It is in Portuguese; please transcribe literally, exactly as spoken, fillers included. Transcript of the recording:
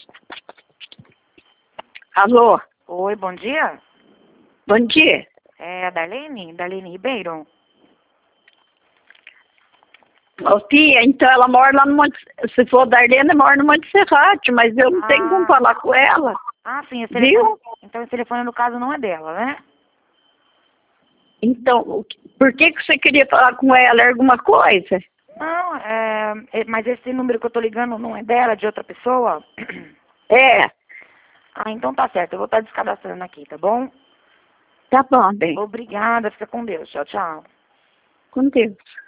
Alô? Oi, bom dia. Bom dia. É a Darlene? Darlene Ribeiro? Ô, tia, então ela mora lá no Monte... Se for Darlene, mora no Monte Serrate, mas eu não Ah. tenho como falar com ela. Ah, sim. Esse Viu? telefone... Então esse telefone, no caso, não é dela, né? Então, o que- por que, que você queria falar com ela? É alguma coisa? Não, é... é- Mas esse número que eu tô ligando não é dela, é de outra pessoa? É. Ah, então tá certo. Eu vou estar descadastrando aqui, tá bom? Tá bom, bem. Obrigada. Fica com Deus. Tchau, tchau. Com Deus.